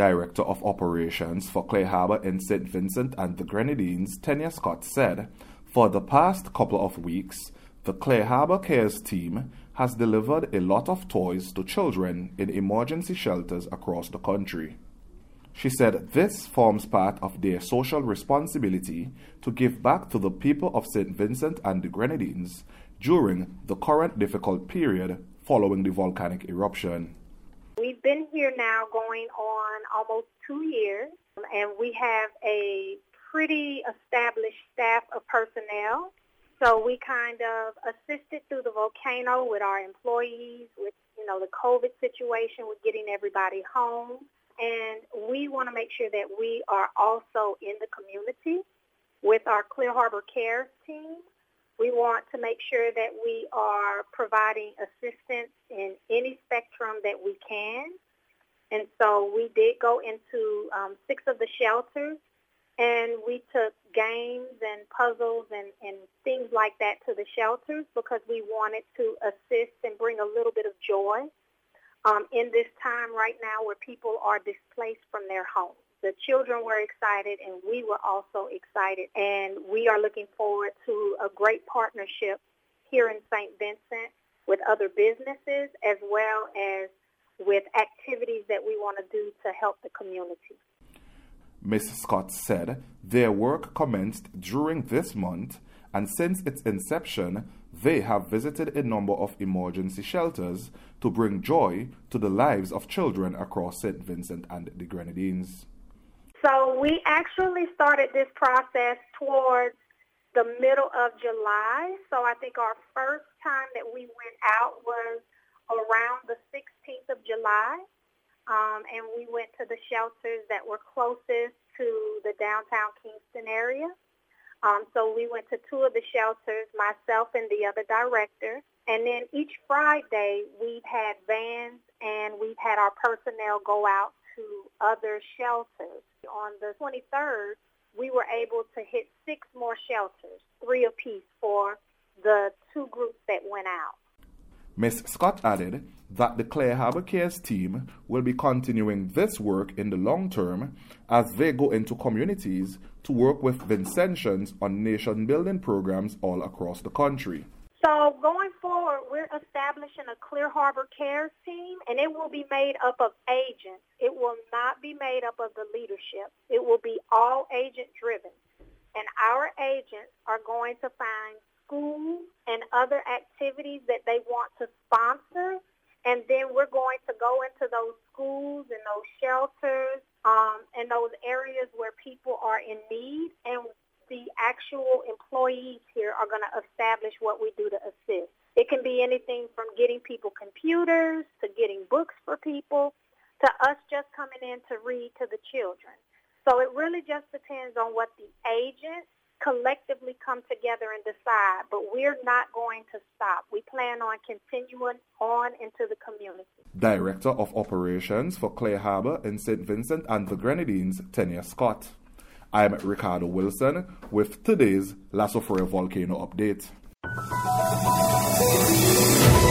Director of Operations for Clare Harbour in St. Vincent and the Grenadines, Tanya Scott, said, "For the past couple of weeks, the Clare Harbour Cares team has delivered a lot of toys to children in emergency shelters across the country." She said this forms part of their social responsibility to give back to the people of St. Vincent and the Grenadines during the current difficult period following the volcanic eruption. We've been here now going on almost 2 years, and we have a pretty established staff of personnel. So we kind of assisted through the volcano with our employees, with, the COVID situation, with getting everybody home. And we want to make sure that we are also in the community with our Clare Harbour Cares team. We want to make sure that we are providing assistance in any spectrum that we can. And so we did go into 6 of the shelters, and we took games and puzzles and things like that to the shelters because we wanted to assist and bring a little bit of joy in this time right now where people are displaced from their homes. The children were excited, and we were also excited, and we are looking forward to a great partnership here in St. Vincent with other businesses as well as with activities that we want to do to help the community. Ms. Scott said their work commenced during this month, and since its inception, they have visited a number of emergency shelters to bring joy to the lives of children across St. Vincent and the Grenadines. So we actually started this process towards the middle of July. So I think our first time that we went out was around the 16th of July. And we went to the shelters that were closest to the downtown Kingston area. So we went to 2 of the shelters, myself and the other director. And then each Friday we've had vans and we've had our personnel go out to other shelters. On the 23rd, we were able to hit 6 more shelters, 3 apiece for the 2 groups that went out. Ms. Scott added that the Clare Harbour Cares team will be continuing this work in the long term as they go into communities to work with Vincentians on nation-building programs all across the country. So going forward, we're establishing a Clare Harbour Cares team, and it will be made up of agents. It will not be made up of the leadership. It will be all agent-driven. And our agents are going to find schools and other activities that they want to sponsor, and then we're going to go into those schools and those shelters and those areas where people are in need, and the actual employees here are going to establish what we do to assist. It can be anything from getting people computers to getting books for people to us just coming in to read to the children. So it really just depends on what the agents collectively come together and decide, but we're not going to stop. We plan on continuing on into the community. Director of Operations for Clare Harbour in St. Vincent and the Grenadines, Tanya Scott. I'm Ricardo Wilson with today's La Sofroya Volcano Update.